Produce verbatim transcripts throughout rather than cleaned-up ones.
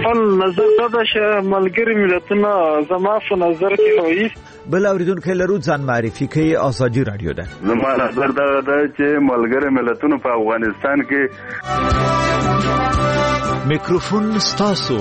خپل نظر دا چې ملګری ملتونه زما په نظر کې وایي. بل اوریدونکو لرو ځان معرفي کوي. آزادي رادیو ده. زما نظر دا ده چې ملګری ملتونه په افغانستان کې. میکروفون ستاسو.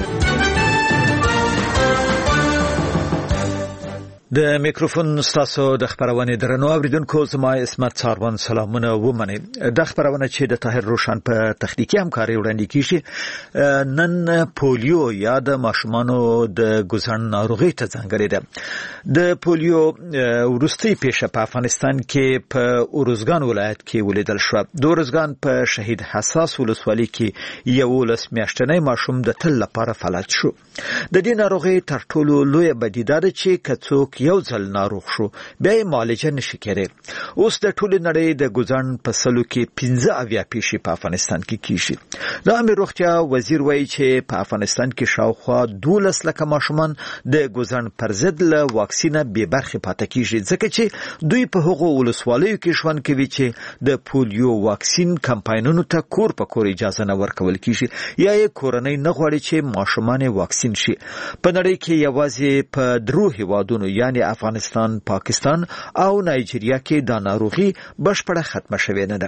د میکروفون ستاسو د خبرونه درنو اوریدونکو زما اسمت څاروان سلامونه ومنه. د خبرونه چې د طاهر روشن په تخنیکی همکاري وړاندې کیږي نن پولیو یا د ماشومانو د ګوزن ناروغي ته ځانګړې ده. د پولیو ورستي پیښه په افغانستان کې په اورزګان ولایت کې ولیدل شو. د اورزګان په شهید حساس ولسوالۍ کې یو لس میاشتنی ماشوم د تل لپاره فلج شو. د دې ناروغي تر ټولو لوی بدیده ده چې کڅوک یو ځل ناروغ شو بیا یې معالجه نشي کېدای. اوس د ټولې نړۍ د ګوزن په سلو کې پنځه اویا پیښې په افغانستان کې کیږي. د عامه روغتیا وزیر وایي چې په افغانستان کې شاوخوا دولس لکه ماشومان د ګوزن پر ضد له واکسینه بې برخې پاتې کیږي ځکه چې دوی په هغو ولسوالیو کې ژوند کوي چې د پولیو واکسین کمپاینونو ته کور په کور اجازه نه ورکول کیږي یا یې کورنۍ نه غواړي چې ماشومان واکسین شي. په نړۍ کې یوازې په درو هیوادونو یعنی افغانستان، پاکستان او نایجیریا کې دا ناروغي بشپړه ختمه شوې نه ده.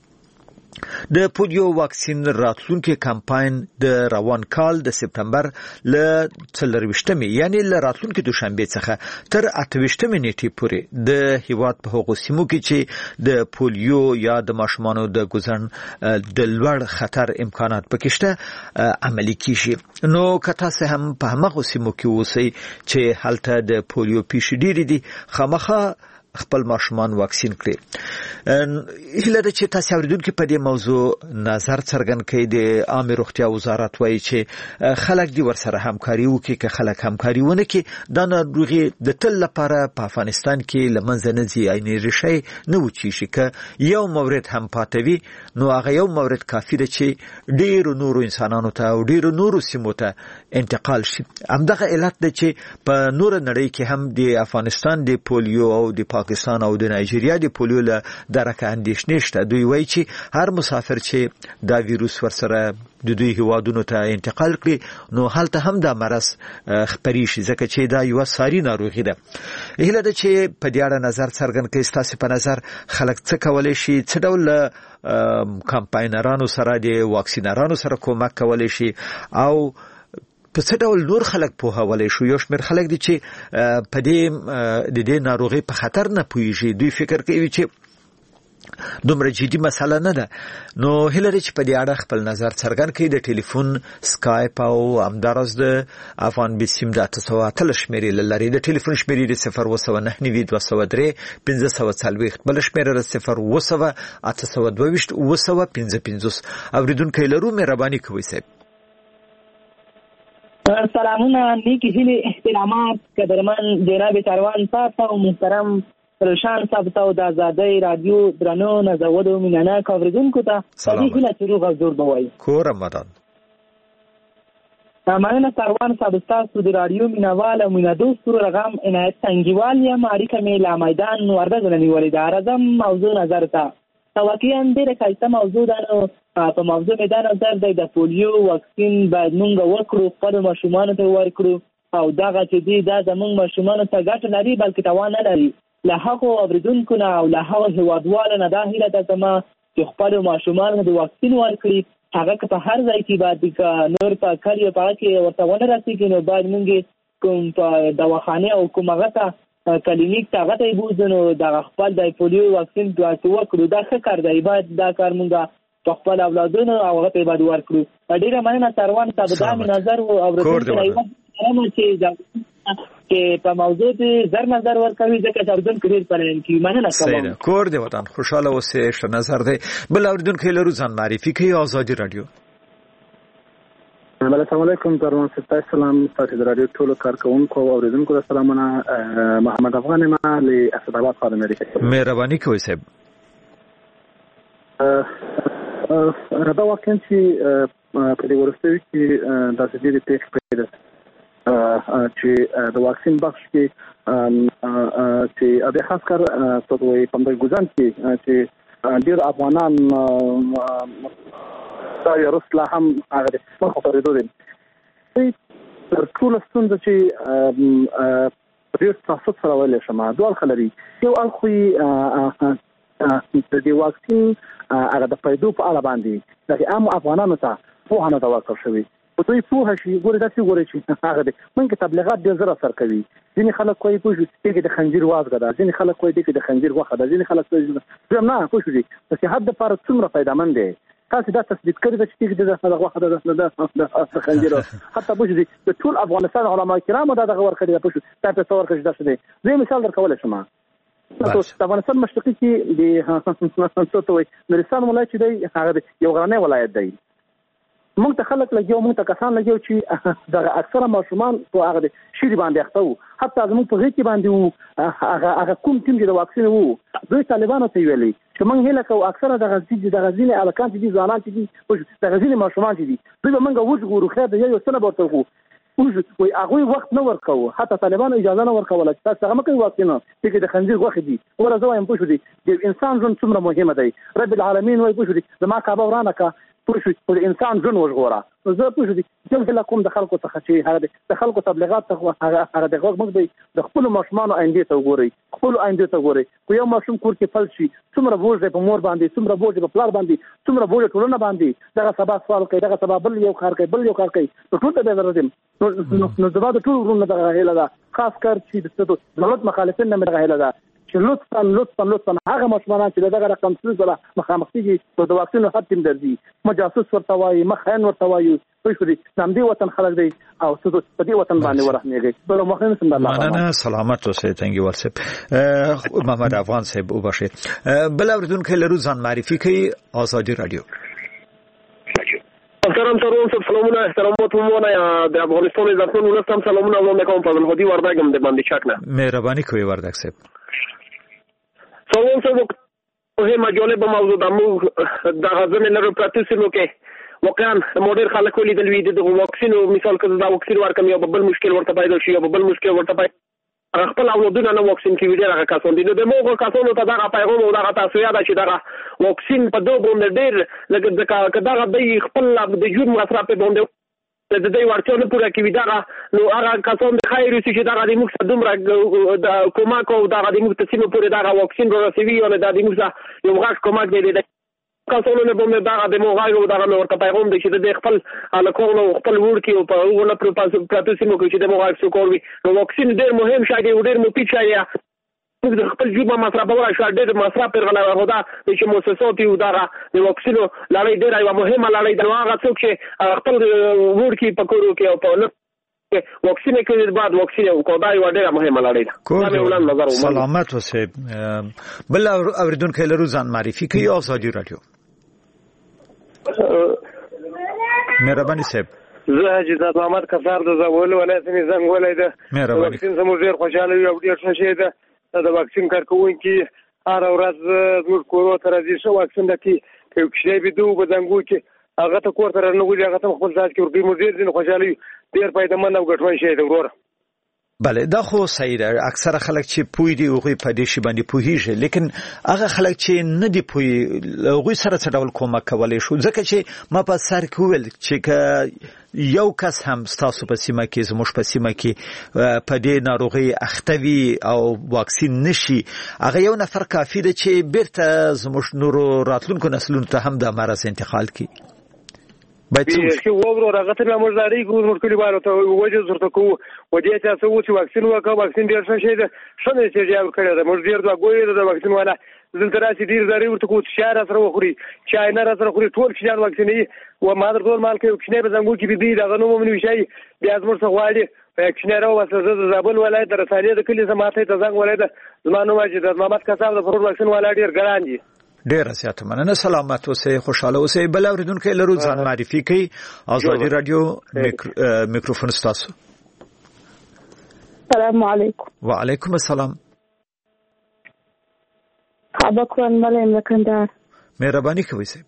د پولیو واکسین راتلونکي کمپاین د روان کال د سپتمبر ل څلرويشتمې یعنی ل راتلونکي دوشنبه څخه تر اتهويشتمې نیټې پورې د هیواد په هغو سیمو کې چې د پولیو یا د ماشومانو د ګوزن د لوړ خطر امکانات پکشته عملی کیږي. نو کته سه هم په هغو سیمو کې اوسئ چې هلته د پولیو پیښې ډېرې دي خامخا خپل ماشومان واکسین کړي. هله د چې تاسو اوریدونکو په دې موضوع نظر څرګند کړي. د عامه روغتیا وزارت وایي چې خلک دی ورسره همکاري وکړي که خلک همکاري ونه کړي دا ناروغي د تل لپاره په افغانستان کې لمنځه نه ځي. عیني ریشي نه وچی شي که یو مورد هم پاتوي نو هغه یو مورد کافي ده چې ډیرو نورو انسانانو ته او ډیرو نورو سیمو ته انتقال شي. همدغه علت ده چې په نور نړۍ کې هم د افغانستان د پولیو او د پاکستان او د نایجیریا د پولیو له درکه اندیشنه شته. دوی وایي چې هر مسافر چې دا ویروس ورسره د دوی هیوادونو ته انتقال کړي نو هلته هم دا مرض خپري شي ځکه چې دا یو ساري ناروغي ده. هله د چې په دې اړه نظر څرګند کړي. تاسو په نظر خلک څه کولای شي څه ډول کمپاینرانو سره د واکسینرانو سره کومک کولای شي او په څه ډول نور خلک په حواله شو. یو شمېر خلک دي چې په دې د دې ناروغي په خطر نه پوهیږي. دوی فکر کوي چې دومره جدي مسله نه ده. نو هلری چې په دې اړه خپل نظر څرګند کړي. د ټلیفون سکایپ او همدارس د افغان بسیم د تاسو اتل شمیرې لري. د ټلیفون شمیرې د صفر و سو نه نوي دوه سو درې پنځه سو څلوېښت بل شمیرې صفر و سو اته سو دوه ویشت و سو پنځه پنځوس. اوریدونکو لرو مهرباني کوئ صاحب. سلامونه نیکی هیله احترامات قدرمن جناب چاروان صاحب او محترم روشن صاحب ته د آزادۍ رادیو درنو نزودو مینانا کوریدونکو ته دې هیله چې روغ جوړ بوي کو رمضان. مننه چاروان صاحب تاسو د رادیو مینوال او مینادوست رقم عنایت څنګهوال یم اړیکه مې لا میدان ورده غنیولې دا راځم موضوع نظر ته توقعاً ډېره ښایسته موضوع ده. نو په موضوع مې دا نظر دی د پولیو واکسین باید موږ وکړو خپلو ماشومانو ته ورکړو او دغه چې دی دا زموږ ماشومانو ته ګټه لري بلکې تاوان نه لري. له هغو اوریدونکو نه او له هغو هېوادوالو نه دا هیله ده زما چې خپلو ماشومانو د واکسین ورکړي. هغه که په هر ځای کې باید نور په کلي او په هغه کې ورته ونه رسېږي نو باید موږ کوم په دواخانې او کوم هغه ته کلینیک ته هغه ته یې بوځو نو دغه خپل د پولیو واکسین وکړو. دا ښه کار دی. باید دا کار موږ په خپل اولادونو او هغه ته باید ورکړو. ډېره مننه چاروان صاحب دا مې نظر و اورېدونکو چې په موضوع کې زر نظر ورکوي ځکه چې اردن کې ډېر پلان کې مننه کوم. کور دی وطن خوشاله اوسې ښه نظر دی. بل اورېدونکو لرو ځان معرفي کوي. آزادي رادیو. السلام علیکم ترمن ستاسو سلام تاسو د رادیو ټولو کارکونکو او اوریدونکو سلامونه. محمد افغان ما له اسداباد خاله امریکا. مهرباني کوئ صاحب. راته واکین چې په دې ورستوي کې د سړي پیښ پیدا چې د واکسین بخش کې چې د خاص کار توګه په دې ګوزن کې چې ډیر افغانان دا یو رسله هم هغه په خبرې دوی تر ټولو ستونزه چې ډېر تاسو سره ویلې شمه دوه خلري یو الخو د دې واکسین هغه د پیدو په اړه باندې د عام افغانانو ته په هغه دا ورکړ شوی او دوی په هغه شی ګوري دا چې ګوري چې هغه د منګه تبلیغات ډېر زړه سر کوي ځینې خلک کوي په چې د خنجر وازګه ده ځینې خلک کوي چې د خنجر غوښه ده ځینې خلک کوي نه خو شي چې حد لپاره څومره فائدمن دی تاسو دا تثبیت کړی چې د دغه وخت د خنجر حتی بوجي د ټول افغانستان علما کرام دا دغه ورکړي د پښتو تاسو څور کړی دا څه دی زه مثال درکول شم تاسو د افغانستان مشرقي کې د څه نورستان ولایت دی هغه یو غرنی ولایت دی موږ ته خلک لګیو موږ ته کسان لګیو چې دغه اکثره ماشومان په هغه شری باندې اخته وو حتی زموږ په غیږ کې باندې وو هغه هغه کوم ټیم چې د واکسین وو دوی طالبانو ته ویلي چې موږ هیله کوو اکثره د غزي د غزي الکان چې دي ځوانان چې دي د غزي ماشومان چې دي دوی به موږ وژغورو خیر د یو سنه ورته وو وي هغه وخت نه ورکوو حتی طالبانو اجازه نه ورکوله چې تاسو هغه کوي واکسین چې د خنزیر غوښه دي ورته وایم پوه شو دي د انسان ژوند څومره مهمه دی رب العالمین وای پوه شو دي زما کعبه ورانه کا پوه شو د انسان ژوند وژغوره زه پوه شو دي چې هله کوم د خلکو څخه چې هغه د خلکو تبلیغات څخه هغه هغه د غوږ موږ دی د خپل ماشومان آینده ته وګوري خپل آینده ته وګوري خو یو ماشوم کور کې فل شي څومره بوج په مور باندې څومره بوج په پلار باندې څومره بوج ټولنه باندې دغه سبا سوال کوي دغه سبا بل یو کار کوي بل یو کار کوي ټول ته به راځم نو زما د ټول ورونو دغه هیله ده خاص کار چې د دولت مخالفین نه مې هیله ده چې لطفا لطفا لطفا هغه مشمولان چې دغه رقم څه زله مخامخ دي د واکسین حد تیم درځي مجاسوس ورته وایي مخاین ورته وایي په شوري نام دی وطن خلک دی او څه په دې وطن باندې ورحمېږي بل مخاین سم الله مننه سلامت اوسئ ثانک یو ورسپ محمد افغان صاحب وبخښئ بل اوریدونکو لرو ځان معرفي کوي آزادي رادیو محترم ترون صاحب سلامونه احترامات مونه د افغانستان عزتمن ولستم سلامونه وړاندې کوم فضل هدي وردګم د باندې شک نه مهرباني کوي وردګ صاحب سلام صاحب مهمه جالب موضوع د موږ د غزن لرو پراتسلو کې واقعا مودر خلک ولیدل وی د واکسین مثال کړه دا واکسین ورکم یو بل مشکل ورته پیدا شي یو بل مشکل ورته پیدا خپل اولادونه نه واکسین کې ویل هغه کسان دي نو د موږ کسانو ته دا پیغام او دا تاسو یاد شي دا واکسین په دوه باندې ډېر لکه کدا د خپل د جون مصرف په باندې د دې ورته نه پوره کوي دا نو هغه کسان د خیر چې دا د موږ دومره د کومک او دا د موږ ته سیمه پوره دا واکسین ورسوي او دا د موږ یو غاښ کومک دی د کسانو نه باندې دا د موږ او دا ورته پیغام دی چې د خپل الکول او خپل ورکی او په وګړه پروپاسیمو کې چې د موږ څو کوي نو واکسین ډېر مهم شای دی ډېر مفید شای دی د خپل جوبه مصرف ولا شو ډېر مصرف پر غلا هدا چې مؤسسات یو دا د واکسینو لړۍ ډېر یو مهمه لړۍ د هغه څوک چې خپل ورکی پکورو کې او په واکسین کې بعد واکسین او کودا یو ډېر مهمه لړۍ ده سلامت اوسئ بل اوریدونکو لرو ځان معرفي کوي آزادي رادیو مهرباني صاحب زه حاجی زاد محمد کفار د زول ولایت نظام ولایت مهرباني واکسین سمو ډېر خوشاله یو ډېر ښه شی ده د واکسین کارکونکي هر ورځ زموږ کورو ته راځي شو واکسین د کې یو کشي به دوه بدنګو کې هغه ته کور ته نه وځي هغه ته خپل ځای کې ورګي مو ډېر دین خوشاله ډېر پیدامن او ګټوي شي د ورور بله دا خو صحیح ده اکثره خلک چې پوی دی او په دې شی باندې پوهیږي لیکن هغه خلک چې نه دی پوی هغه سره څه ډول کومک کولای شو ځکه چې ما په سر کې ویل چې یو کس هم ستاسو په سیمه کې زموږ په سیمه کې په دې ناروغي اختوي او واکسین نشي هغه یو نفر کافی دی چې بیرته زموږ نورو راتلونکو نسلونو ته هم د مرز انتقال کړي چې وګورو راغته له مزاري ګور مشکل وایو ته وجه زرته کو ودی تاسو چې واکسین وکړه واکسین ډیر څه شي ده شنه چې جواب کړی ده موږ ډیر دا ګوي د واکسین والا زنده راشي ډیر زاري ورته کو شهر سره وخوري چای نه سره وخوري ټول چې واکسینې و مادر ټول مال کې کښنه به زنګو کې بي دا غنو مونږ شي بیا زموږ څه غواړي کښنه راو وسه د زابل ولایت د رسالې د کلی سماته ته زنګ ولایت زمانو واجب د محمد کساب د فرور واکسین والا ډیر ګران دي ډیر زیات مننه سلامت اوسئ خوشاله اوسئ بل اوریدونکو لرو ځان معرفي کوي آزادي رادیو میکروفون تاسو السلام علیکم وعلیکم السلام ابکران ملیم لکندار مهرباني کوي سي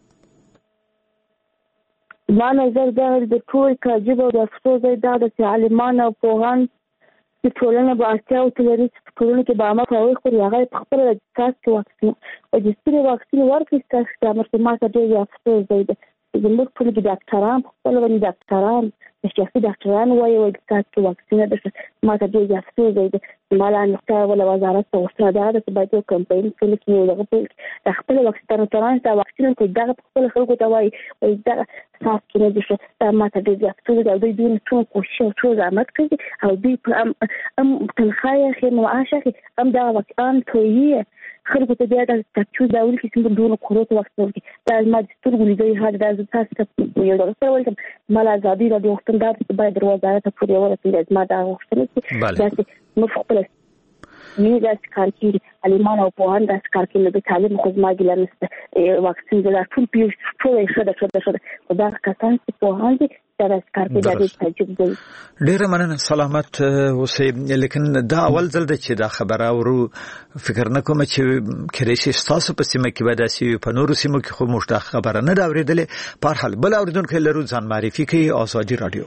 ما نظر دا د ټول کاجب او د افسوس دا د عالمان او پوهان چې ټولنه به اړتیا او تلري چې ټولنه کې به عامه پوهاوی خوري هغه په خپل د تاسو واکسین او د ستري واکسین ورکړي تاسو د مرتمات ډېر افسوس دی زموږ ټول د ډاکټران خپل ونی ډاکټران شخصي ډاکټران وایي وایي چې واکسین د ما ته ډېر افسوس دی مالا نقطه ولا وزارت ته وسره ده چې باید یو کمپاین کړي چې دغه په خپل واکسین تران ته واکسین کوي دغه خپل خلکو ته وایي وایي دا صاف کړي چې دا ما ته ډېر افسوس دی دوی دوی ټول کوشش او ټول زحمت کوي او دوی ام ام تنخواه خیر معاش هم دا واکسین کوي خلکو ته بیا د تچو دا ول کې څنګه دونه کورته واکسین کوي دا ما د سترګو لیدای هغه د تاسو ته یو ډول سره ولکم مال ازادي را د وختم دا باید دروازه ته پورې ورسېږي ما دا وختل چې دا مفقله نه دا کار کوي علمان او پوهان دا کار کوي د تعلیم خو ما ګل نه واکسین د ټول پیښ ټول شته شته شته دا کسان چې پوهان دي دا کار کوي دا د تجربه دی ډیر مننه سلامت اوسې لیکن دا اول ځل د چې دا خبره ورو فکر نه کوم چې کریشي تاسو په سیمه کې ودا سی په نورو سیمو کې خو مشته خبره نه دا اوریدلې په هر حال بل اوریدونکو لرو ځان معرفي کوي ازادي رادیو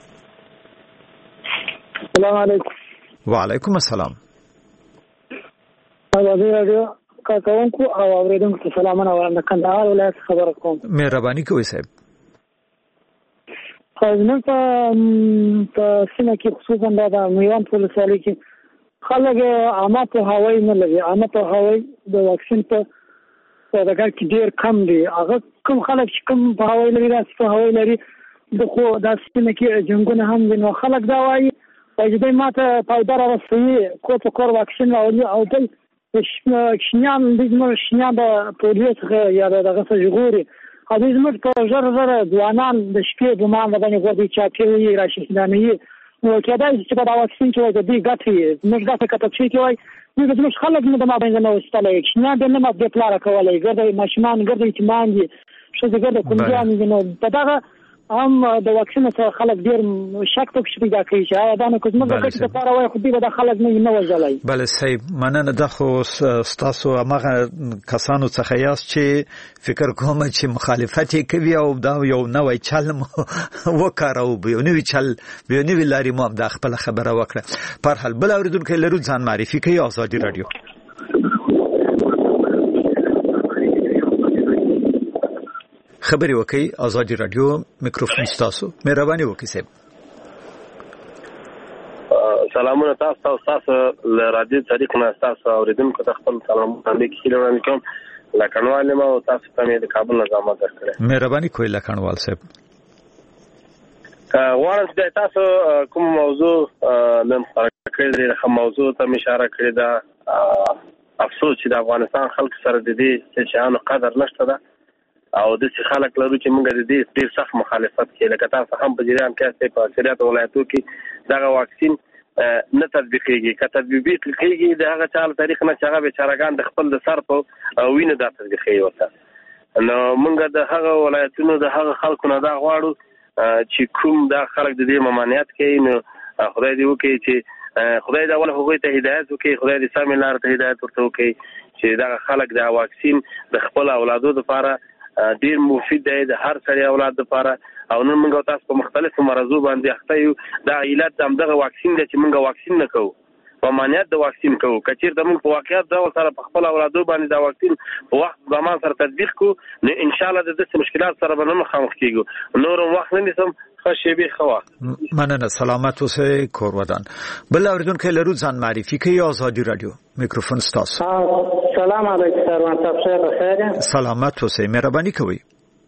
السلام علیکم وعلیکم السلام ازادي رادیو کاکونکو او اوریدونکو سلامونه ورنه کندهار ولایت خبر کوم مهرباني کوئ صاحب خاصنه په سیمه کې خصوصا د میوان په لسالي کې خلک عامه په هوای نه لګي عامه په هوای د واکسین په دغه کې ډیر کم دي هغه کوم خلک چې کوم په هوای لري راځي په هوای لري د خو د سیمه کې جنگونه هم دي نو خلک دا وایي چې دوی ماته پایدار رسوي کو په کور واکسین او او د شنیان د زموږ شنیان د پولیس څخه یا دغه څه جوړي او د زموږ په ژر ژر ځوانان د شپې د مان باندې غوډي چا کوي راشي اسلامي نو کېدای چې په دا واکسین کې وایي د ګټي موږ دا څه کته چې وایي موږ زموږ خلک نه د ما باندې نو استلای شنیان د نه ما د پلار کولای ګرځي ماشومان ګرځي چې مان دي څه ګرځي کومجان دي نو په دغه هم د واکسین څخه خلک ډیر شک ته شي دا کوي چې دا نه کوم د کټ لپاره وای خو دې د خلک نه نه وځلای بل صاحب مننه د خو تاسو هغه کسانو څخه یاست چې فکر کوم چې مخالفت کوي او دا یو نوې چل وکړو به نوې چل به نوې لاري مو د خپل خبره وکړه په هر حال بل اوریدونکو لرو ځان معرفي کوي ازادي رادیو خبري وکي ازادي رادیو میکروفون تاسو مهرباني وکي صاحب سلامونه تاسو تاسو له رادیو طریق نه تاسو اوریدونکو ته خپل سلامونه لیکل کوم لکنوال ما او تاسو ته د کابل نظام درکړه مهرباني کوي لکنوال صاحب غواړم چې تاسو کوم موضوع نن کړی د موضوع ته اشاره کړې ده افسوس چې د افغانستان خلک سره د دې چې شانو قدر نشته ده او د څه خلک لرو چې موږ د دې ډیر سخت مخالفت کوي لکه تاسو هم په جریان کې په اکثریت ولایتو کې دا واکسین نه تطبیقيږي که تطبیق کیږي د هغه چال تاریخ نه چې هغه بیچارهګان د خپل د سر په وینه د تطبیقي وته نو موږ د هغه ولایتونو د هغه خلکو نه دا غواړو چې کوم د خلک د دې ممانعت کوي نو خدای دې وکړي چې خدای دا ول هغه ته هدایت وکړي خدای دې سم لار ته هدایت ورته وکړي چې دا خلک د واکسین د خپل اولادو لپاره ډیر مفید دی د هر سړي اولاد لپاره او نن موږ تاسو په مختلفو مرزو باندې اخته یو دا علت دغه واکسین دی چې موږ واکسین نه کوو په مانیت د واکسین کوو کچیر د موږ په واقعیت دا سره په خپل اولادو باندې دا واکسین په وخت زمان سره تطبیق کو نو ان شاء الله د دې مشکلات سره به نه مخامخ کیږو نور وخت نه نسم خوشبي خوا مننه سلامت اوسئ کور ودان بل اوریدونکو لرو ځان معرفي کوي ازادي رادیو میکروفون تاسو سلام علیکم سروان صاحب خیر خیر سلامت اوسئ مهرباني کوي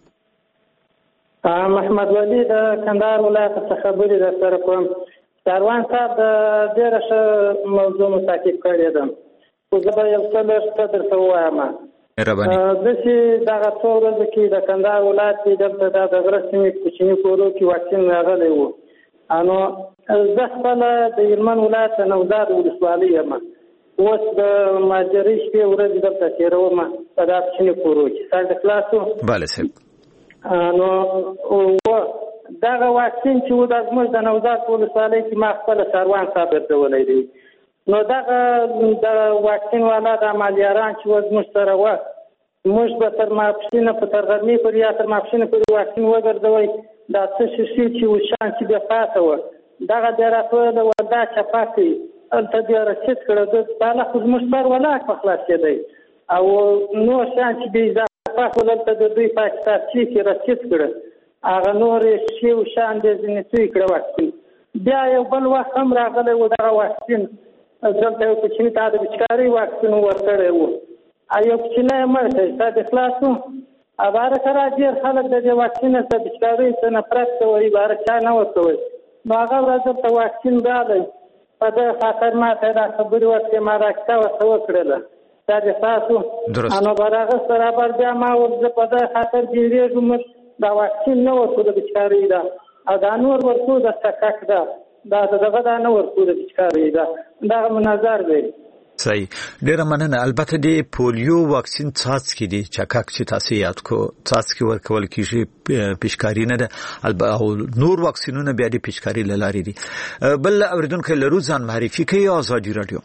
محمد ولی د کندهار ولایت څخه خبرې در سره کوم سروان صاحب د ډېره ښه موضوع متعقب کړې ده خو زه به یو څه لږ څه درته ووایم داسې دغه څو ورځې کې د کندهار ولایت کې دلته دا د غره سیمې کوچني کورو کې واکسین راغلی و نو زه خپله د هلمند ولایت د نوزاد ولسوالۍ یم اوس د مهاجرۍ شپې ورځې دلته تېروم په دا کوچني کورو کې سر د خلاصو بله صاحب نو دغه واکسین چې و د زموږ د نوزاد په ولسوالۍ کې ما خپله سروان صاحب درلولی دی نو دغه د واکسین والا د عملیاران چې و زموږ سره وه موږ به تر ماپښینه په تر غرمې پورې یا تر ماپښینه پورې واکسین وګرځوئ دا څه شیشې چې و شان چې بیا پاته وه دغه بیا راټوله وه دا چپه کوي هلته بیا رسید کړه دا لا خو زموږ سر ولاک په خلاصېدی او نور شیان چې بیا تاسو دلته د دوی پاکستان چې رسید کړ هغه نور شی او شان د ځنې کړ واکسین بیا یو بل وخت هم راغلی و دغه واکسین دلته یو کوچني ته د بچکاري واکسین ورکړی و یو کوچنی یې مړ کړی ستا د خلاص و عباره سره ډېر خلک د دې واکسین څخه بچکارۍ څه نفرت کوي عباره چا نه ورکوي نو هغه ورځ دلته واکسین راغی په دغه خاطر ما ته دا خبرې وکړې ما راکسه ورته وکړله دا د تاسو نو به هغه برابر بیا ما ورته په دغه خاطر ډېرېږم دا واکسین نه ورکو د بچکارۍ ده او دا نور ورکو د سکک ده دا دغه دا نه ورکو د بچکارۍ ده دغه منظر دی صحیح ډیره مننه البته د پولیو واکسین څاڅکي دي چکک چې تاسو یاد کو څاڅکي ورکول کیږي پیشکاری نه ده او نور واکسینونه بیا د پیشکاری لاري دي بل اوریدونکو لرو ځان معرفي کوي آزادی رادیو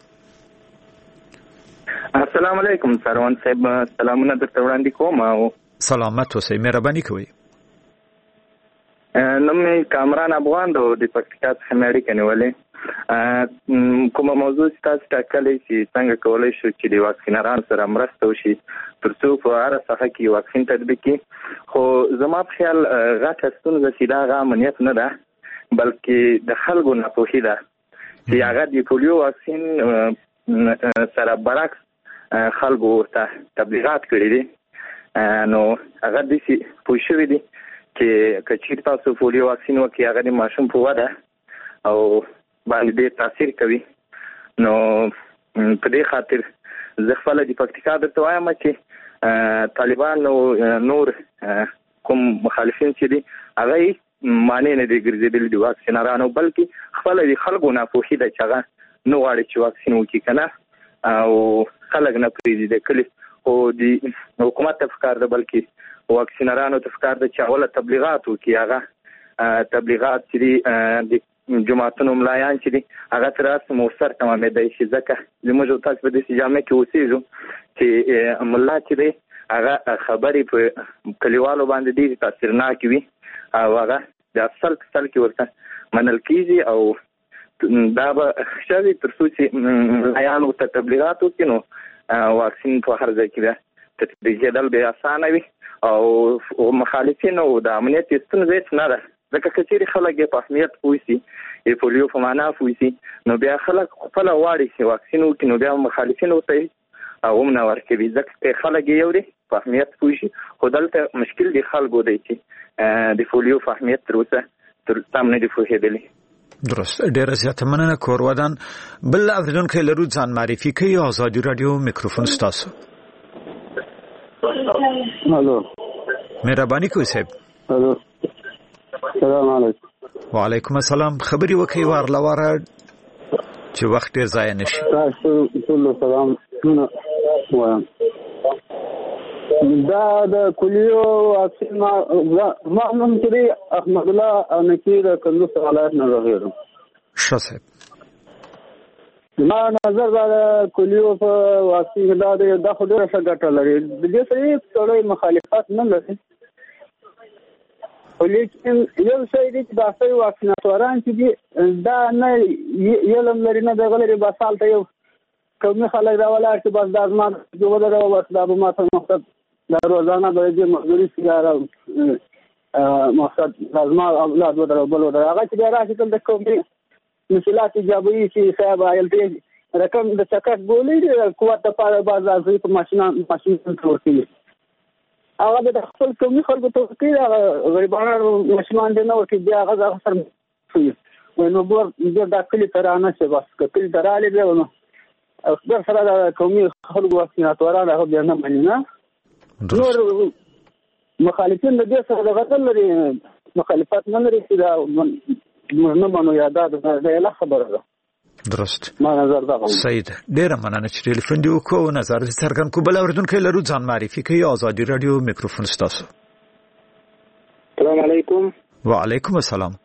السلام علیکم سروان صاحب سلامونه درته وړاندې کوم او سلامت اوسئ مهرباني کوئ نوم یې کامران افغان د پکتیکا څخه مې اړیکه نیولې کومه موضوع چې تاسو ټاکلې چې څنګه کولی شو چې د واکسینرانو سره مرسته وشي تر څو په هره ساحه کې واکسین تطبیق کړي خو زما په خیال غټه ستونزه چې دا هغه امنیت نه ده بلکې د خلکو ناپوهي ده چې هغه د پولیو واکسین سره برعکس خلکو ورته تبلیغات کړي دي نو هغه داسې پوه شوي دي چې کچیر تاسو پولیو واکسین وکړي هغه د ماشوم په وده او باندې ډېر تاثیر کوي نو په دې خاطر زه خپل د پکتیکا درته وایم چې طالبان او نور کوم مخالفین چې دي هغه معنی نه دي ګرځېدلي د واکسینرانو بلکې خپل د خلکو ناپوهي ده چې هغه نه غواړي چې واکسین وکړي که نه او خلک نه پرېږدي د کلي خو د حکومت ته پکار ده بلکې واکسینرانو ته پکار ده چې اوله تبلیغات وکړي هغه تبلیغات چې دي د جماعتونو ملایان چې دي هغه تر اوسه مؤثر تمامېدی شي ځکه زموږ او تاسو په داسې جامع کې اوسېږو چې ملا چې دی هغه خبرې په کلیوالو باندې ډېرې تاثیرناکې وي او هغه د افسل په سل کې ورته منل کېږي او دا به ښه وي تر څو چې ملایان ورته تبلیغات وکړي نو واکسین په هر ځای کې بیا تطبیقېدل به اسانه وي او مخالفین او د امنیت ستونزه هیڅ نه ده ځکه که چېرې خلک یې په اهمیت پوه شي د پولیو په معنا پوه شي نو بیا خلک خپله غواړي چې واکسین وکړي نو بیا مخالفین ورته هغه هم نه ورکوي ځکه که خلک یې یو دی په اهمیت پوه شي خو دلته مشکل د خلکو دی چې د پولیو په اهمیت تر اوسه تر تام نه دي پوهېدلي درست ډیره زیاته مننه کورودان بل اوریدونکی لرو ځان معرفي کوي آزادي رادیو میکروفون ستاسو الو مهرباني کوئ صاحب الو السلام علیکم وعلیکم السلام خبري وکي وار لواره چې وخت ډیر ضایع نشي تاسو ټول سلام وایم دا د کلیو واکسین ما ما نوم چې احمد الله انکیر کندوز ولایت نه راغلم ښه صاحب ما نظر دا کلیو په واکسین دا د خو ډیره ښه ګټه لري د دې سره ټولې مخالفت نه لري ولیکن یو څه دي چې دا سوي واکسیناتوران چې دي دا نه یلم لري نه دغه لري بسال ته یو کومه خلک دا ولا چې بس دا ما جوړ دا بس دا ما ته مقصد دا روزانه به دې مزدوري سیاره مقصد لازم اولاد ودر بل ودر هغه چې راځي تل د کومې مثالات ایجابي چې صاحب آیلټي رقم د چکک ګولې قوت د پاره بازار په ماشين ماشين ورکړي هغه د خپل کومي خلکو ته کې غریبانو ماشومان دي نو کې بیا هغه سره وي نو بور دې د کلی ترانه چې بس کلی تراله دی نو اکثر سره د کومي خلکو واکسیناتوران هغه بیا نه مانی نه نور مخالفین د دې سره د غتل لري مخالفت نه لري چې دا نه مانو یاده ده له خبره ده درست ما نظر دا سید ډیر مننه چې ټلیفون دی وکړو نظر څرګند کو بل اوریدونکو لرو ځان معرفي کوي آزادي رادیو میکروفون ستاسو السلام علیکم وعلیکم السلام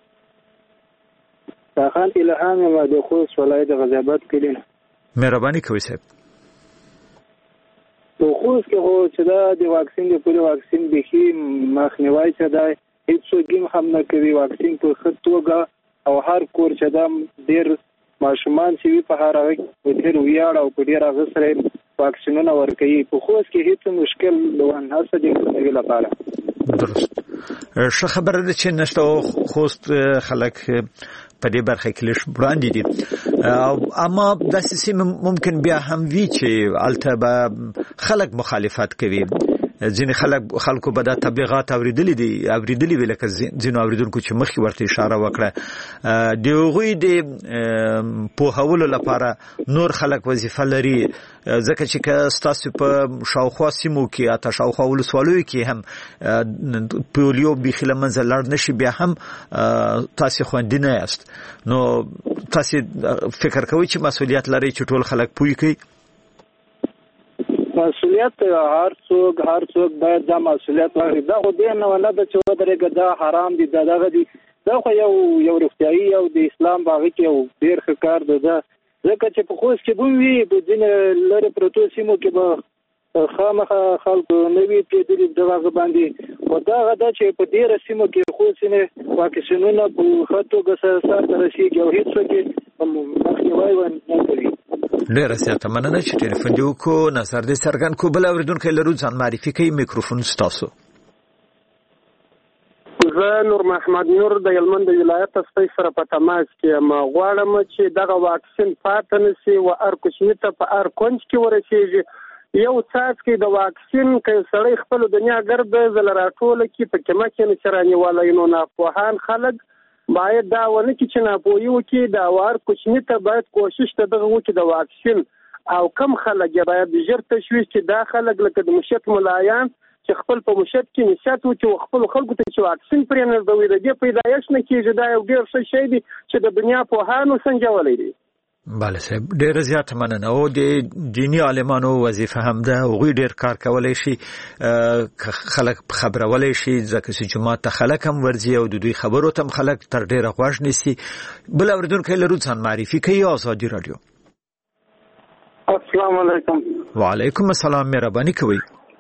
خان الهام ما د خوست ولایت غزابات کلین مهرباني کوي صاحب په خوست کې هو چې دا د واکسین د پولیو واکسین به مخنیوي چې دا هیڅ څوک هم نه کوي واکسین په خطوګه او هر کور چې دا ډیر ماشومان چې په هر هغه په ډیر ویاړ او په ډیر هغه سره واکسینونه ورکوي په خوست کې هیڅ مشکل دوان هڅه دي کوي لپاره درست ښه خبره ده چې نشته خوست خلک په دې برخه کې لږ وړاندې دي اما داسې سیمه ممکن بیا هم وي چې الته به خلک مخالفت کوي ځینې خلک خلکو به دا تبلیغات اوریدلي دي اوریدلي وي لکه ځینو اوریدونکو چې مخکې ورته اشاره وکړه د هغوی د پوهولو لپاره نور خلک وظیفه لري ځکه چې که ستاسو په شاوخوا سیمو کې اته شاوخوا ولسوالیو کې هم پولیو بیخي له منځه لاړ نشي بیا هم تاسو خوندي نه یاست نو تاسو فکر کوئ چې مسؤلیت لري چې ټول خلک پوي کوي مسؤلیت هر څوک هر څوک باید دا مسؤلیت واخلي دا خو دې نه نه د چې ودرېږي دا حرام دي دا دغه دي دا خو یو یو روغتیايي او د اسلام باغ کې یو ډېر ښه کار دی دا ځکه چې په خوست کې به وي په ځینې لرې پرتو سیمو کې به خامخا خلکو نه وي پېدلي دغه باندې خو دغه دا چې په ډېره سیمو کې خوست نه واکسینونه په ښه توګه سرته رسېږي او هېڅوک یې مخنیوی ونه کوي ډیره زیاته مننه چې ټلیفون دی وکړو نظر دې څرګند کو بل اوریدونکو لرو ځان معرفي کوي میکروفون ستاسو زه نور محمد نور د هلمند ولایت څخه سره په تماس کې ما غواړم چې دغه واکسین پاتې نشي او هر کوچنی ته په هر کونج کې ورسیږي یو څاڅکی د واکسین کې سړی خپل دنیا ګرد زل راټول کې په کمه کې نشراني والي نو نه پوهان خلک باید دا ونه کې چې نه پوي وکي دا وار کوچنی ته باید کوشش ته دغه وکي د واکسین او کم خلک باید ژر تشویش چې دا خلک لکه د مشت ملایان چې خپل په مشت کې نشات وکي او خپل خلکو ته چې واکسین پرې نه دوی د دې پیدایش نه کیږي دا یو ډیر ښه شی دی چې د دنیا په هانو سنجولې دي بله صاحب ډیره زیاته مننه او د دینی عالمانو وظیفه هم ده هغوی ډیر کار کولی شي خلک خبرولای شي ځکه چې جماعت ته خلک هم ورځي او د دوی خبرو ته هم خلک تر ډیره غوږ نیسي بل اوریدونکی لرو ځان معرفي کوي ازادي رادیو السلام علیکم وعلیکم السلام مهرباني کوي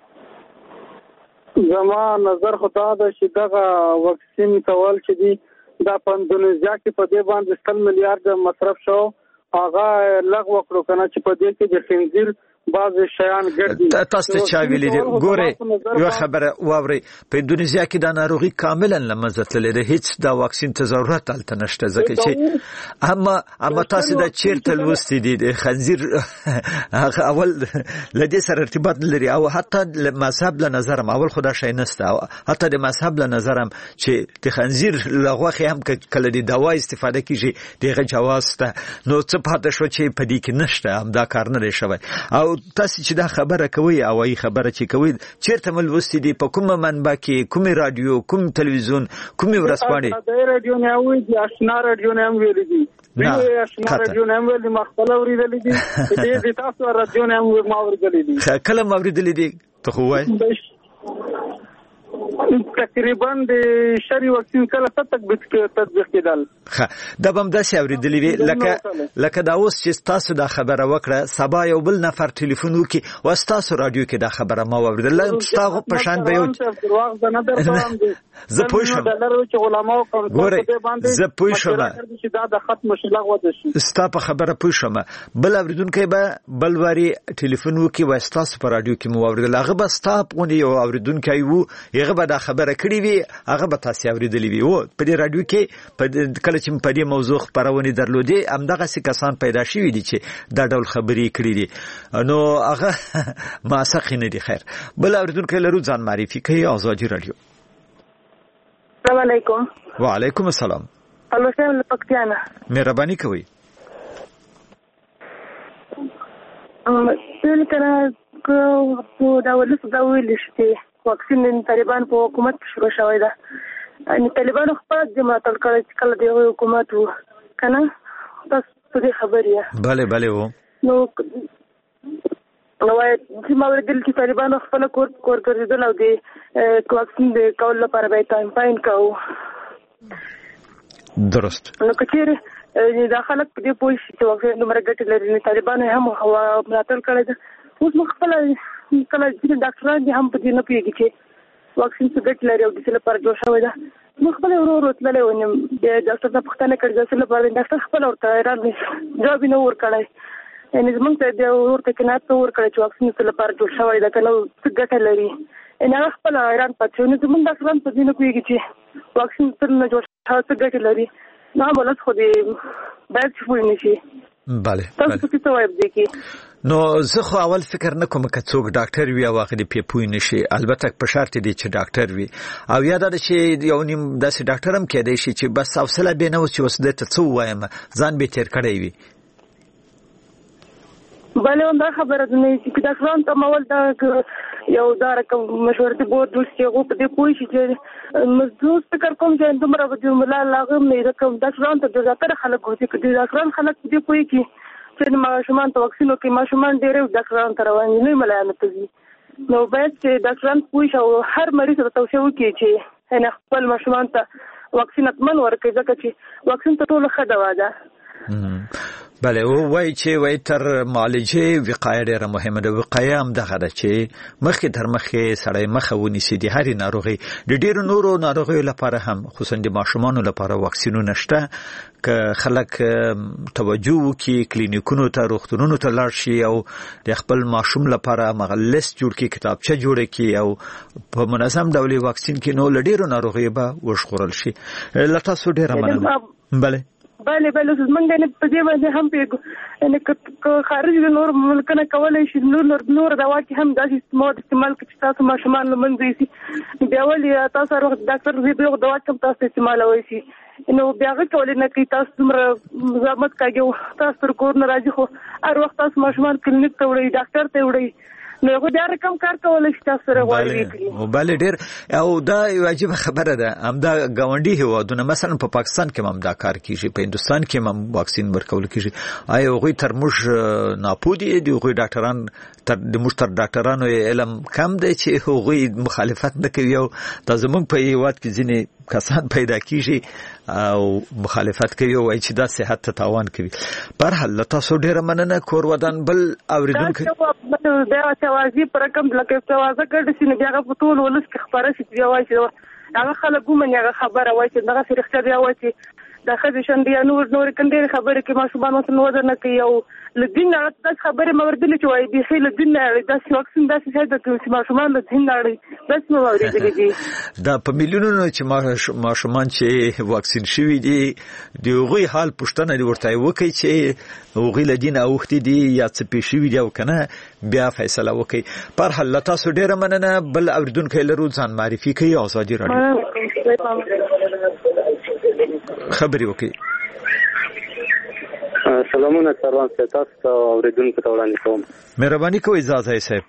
زما نظر خدا ده چې دغه واکسین کول چې دی دا په اندونیزیا کې په دې باندې سل میلیارډ مصرف شو هغه لغوه کړو کنه چې په دې کې د خنزیر بعض شیان ګرځي تاسو ته چا ویلي دي ګوره یو خبره واوري په اندونیزیا کې دا ناروغي کاملا لمزه تللې ده هیڅ دا واکسین ته ضرورت الته نشته ځکه چې اما اما تاسو دا چیرته لوستي دي د خنزیر اول لدې سره ارتباط لري او حتی مذهب له نظرم اول خدا شي نسته حتی د مذهب له نظرم چې د خنزیر لغوخه هم کله د دوا استفاده کیږي دغه جواز ته نو څه پاتې شو چې په دې کې نشته هم دا کار نه شوی او تاسو چې دا خبره کوي او ای خبره چې کوي چیرته مل وستې دي په کومه منبع کې کومه رادیو کوم تلویزیون کومه ورسپانې دا رادیو نه وي د آشنا رادیو نه ویل دي وی آشنا رادیو نه ویل دي مخبل اوریدل دي دې تاسو رادیو نه ما اوریدل دي کله ما اوریدل دي ته خو وای تقریبا د شری واکسین کله تطبیق تطبیق کېدل ښه دا بم داسې اوریدلې وی لکه لکه دا اوس چې تاسو دا خبره وکړه سبا یو بل نفر ټلیفون وکي او تاسو رادیو کې دا خبره ما اوریدل تاسو په شان به یو زه پوه شم ګوره زه پوه شم چې دا د ختم شلغ وده شي ستا په خبره پوه شم بل اوریدونکو به بل وری ټلیفون وکي و تاسو په رادیو کې مو اوریدل هغه به تاسو په یو اوریدونکو وو هغه به دا خبره کړې وي هغه به تاسو اوریدلې وي او په دې رادیو کې په کله چې په دې موضوع خبرونه درلودي همدغه څه کسان پیدا شوي دي چې دا ډول خبرې کړې دي نو هغه ما سخی نه دي خیر بل اوریدونکو لرو ځان معرفي کوي ازادي رادیو السلام علیکم وعلیکم السلام الو سلام پکتیانا مهرباني کوي ام څنګه کړه کو دا ولس دا ویل شي واکسین د طالبان په حکومت شروع شوی ده ان طالبان خپل د ماتل کړي چې کله د حکومت وو کنه تاسو په خبريه bale bale وو نو نو چې ما ورګل چې طالبان خپل کور کور ګرځیدل او د واکسین د کول لپاره به ټایم پاین کاو درست نو کچېره دا خلک په دې پوه شي چې واکسین د مرګ لري طالبان هم هوا ماتل کړي اوس مخبل کله چې ډاکټران دي هم په دې نه پیږي چې واکسین څه ګټ لري او د څه لپاره جوړ شوی ده مخبل ورو ورو تللی ونیم د ډاکټر ته پوښتنه کړې چې څه لپاره ډاکټر خپل ورته راغلی جواب نه ورکړی یعنې زموږ ته د ورته قناعت ورکړی چې واکسین لپاره جوړ شوی ده که نه څه ګټه لري. یعنې هغه خپله حیران پاتې شو. نو زموږ ډاکټران په دې نه پوهېږي چې واکسین تر نه جوړ شوی څه ګټې لري. نو هم ولس خو دې باید چې پوه نه شي. بله تاسو څه وایب دی کې؟ نو زه خو اول فکر نه کوم که څوک ډاکټر وي او هغه دې پې پوه نه شي، البته په شرط دی چې ډاکټر وي، او یا دا چې یو نیم داسې ډاکټر هم کېدی شي چې بس حوصله بې نه اوس چې اوس دې ته څه ووایم ځان به تېر کړی وي. بله همدا خبره ده نه چې ډاکټران ته مول دا یو دا رقم مشورتي بورډ جوړ شي، هغو په دې پوه شي چې زه فکر کوم چې دومره به د ملا لاغم نه ځکه ډاکټران ته د زیاتره خلک وځي که د ډاکټران خلک په دې پوهېږي چې ماشومان ته واکسین وکړي، ماشومان ډېری ډاکټرانو ته روان دي، لوی ملایانو ته ځي. نو باید چې ډاکټران پوه شي او هر مریض ته توصیه وکړي چې یعنې خپل ماشومان ته واکسین حتمن ورکړي ځکه چې واکسین ته ټولو ښه دوا ده. بله وایي چې وایي تر معالجې وقایه ډېره مهمه ده. وقایه هم دغه ده چې مخکې تر مخکې سړی مخه ونیسي د هرې ناروغۍ. د ډېرو نورو ناروغیو لپاره هم خصوصا د ماشومانو لپاره واکسینونه شته، که خلک توجه وکړي کلینیکونو ته روغتونونو ته لاړ شي او د خپل ماشوم لپاره هغه لیست جوړ کړي، کتابچه جوړه کړي او په منظم ډول واکسین کړي، نو له ډېرو ناروغیو به وژغورل شي. له تاسو ډېره مننه. بله بله بله زمونږ نه په دې باندې هم پیږو یعنې که خارج د نور ملکونه کولی شي نور نور دوا کې هم داسې مواد استعمال کړي چې تاسو ماشومان له منځه یوسي. بیا ولې تاسو هر وخت ډاکټر زه به دوا کې هم تاسو استعمالولی شي، نو بیا هغه کولی نه کوي. تاسو دومره زحمت کاږي، تاسو تر کور نه راځي، خو هر وخت تاسو ماشومان کلینیک ته وړئ، ډاکټر ته وړئ، نو هغه دا رقم کار کولی شي تاسو سره غواړي وکړي. بله ډېر او دا یو عجیبه خبره ده. همدا ګاونډي هېوادونه مثلا په پاکستان کې هم دا کار کېږي، په هندوستان کې هم واکسین ورکول کېږي. آیا هغوی تر موږ ناپوه دي؟ د هغوی ډاکټران تر د موږ تر ډاکټرانو علم کم دی چې هغوی مخالفت نه کوي؟ او دا زموږ په هېواد کې ځینې کسان پیدا کېږي او مخالفت کوي او وایي چې دا صحت ته تاوان کوي. بهرحال له تاسو ډېره مننه. کور ودان بل اورېدونکی دا توازی پر رقم لکه توازه ګرځي نو بیا په ټول ولس کې خبره شي بیا وایي چې هغه خلک ومني هغه خبره وایي چې دغه رښتیا بیا وایي چې د ښځې شنډې نور نور کندې خبرې کې ماشومان مثلا وزن نه کوي او له دین نه داسې خبرې مې اورېدلې چې وایي بیخي له دین نه داسې واکسین داسې شی ده چې ماشومان له دین نه اړوي، داسې مې اورېدلې دي. دا په میلیونونو چې ماشومان چې واکسین شوي دي د هغوی حال پوښتنه دې ورته وکړئ چې هغوی له دینه اوښتي دي یا څه پېښ شوي دي او که نه بیا فیصله وکړئ. بهرحال له تاسو ډېره مننه. بل اورېدونکی لرو، ځان معرفي کوي. ازادي راډیو خبرې وکړي. سلامونه سروان صاحب، تاسو ته اورېدونکو ته وړاندې کوم. مهرباني کوئ ځاځی صاحب.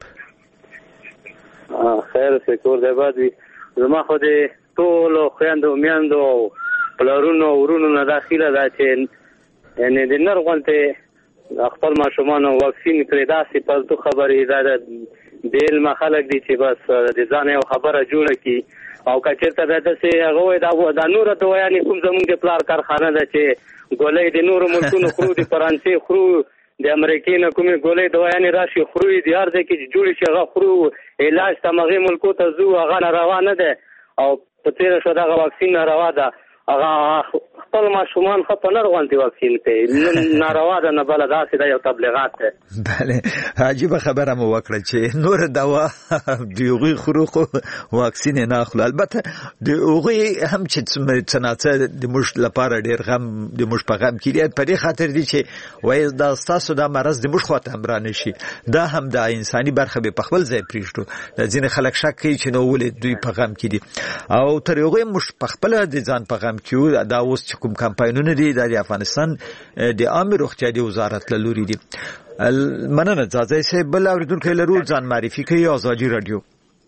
خیر اوسئ، کور دې اباد وي. زما خو د ټولو خویندو میندو او پلارونو ورونو نه دا خیله ده چې یعنې د نر غوندې خپل ماشومانو واکسین کړي. داسې پلتو خبرې دا د علمه خلک دي چې بس د ځان یو خبره جوړه کړي او که چېرته بیا داسې هغه وایي دا نوره دوايانې کوم زمونږ د پلار کارخانه ده چې ګولۍ د نورو ملکونو خورو، د فرانسې خورو، د امریکې نه کومې ګولۍ دوايانې راشي خورو، د هر ځای کې چې جوړې شي هغه خورو. علاج ته هغې ملکو ته ځو، هغه ناروا نه ده او په تېره شوه دغه واکسین ناروا ده. هغه خپل ماشومان ښه په نر غوندې واکسین کوي، ناروا ده نه بله داسې ده یو تبلیغات ده. بله عجیبه خبره مو وکړه چې نور دوا د هغوی خورو خو واکسین یې نه اخلو. البته د هغوی هم چې څه ناڅه د موږ لپاره ډېر غم د موږ په غم کې دي، په دې خاطر دي چې وایي دا ستاسو دا مرض د موږ خواته هم رانه شي. دا هم د انساني برخه به په خپل ځای پرېږدو. ځینې خلک شک کوي چې نو ولې دوی په غم کې دي او تر هغوی موږ په خپله د ځان په غم کیو. دا اوس چې کوم کمپاینونه دي د افغانستان د عامه روغتیا د وزارت له لوري دي. مننه ځاځی صاحب. بل اورېدونکی لرو، ځان معرفي کوي. ازادي راډیو.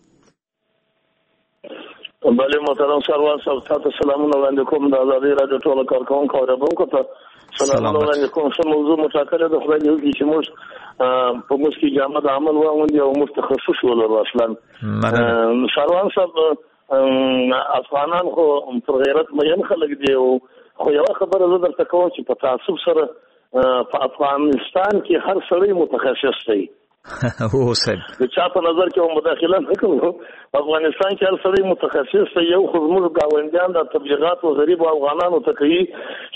بله محترم سروان صاحب، تاسو سلامونه وړاندې کوم. د ازادي راډیو ټولو کارکوونکو او اورېدونکو ته سلامونه وړاندې کوم. ښه موضوع مټاکله د خدای دې وکړي چې موږ په موږ کې جامد عمل واغوندي او موږ تخصص ولرو. اصلا سروان صاحب افغانان خو پر غیرت مین خلک دی خو یو خبره زه درته کوم چې په تعصب سره په افغانستان کې هر سړی متخصص دی. هو صاحب د چا په نظر کې مداخله نه کوو. افغانستان کې هر سړی متخصص دی. یو خو زموږ ګاونډیان د تبلیغات او غریب افغانانو ته کوي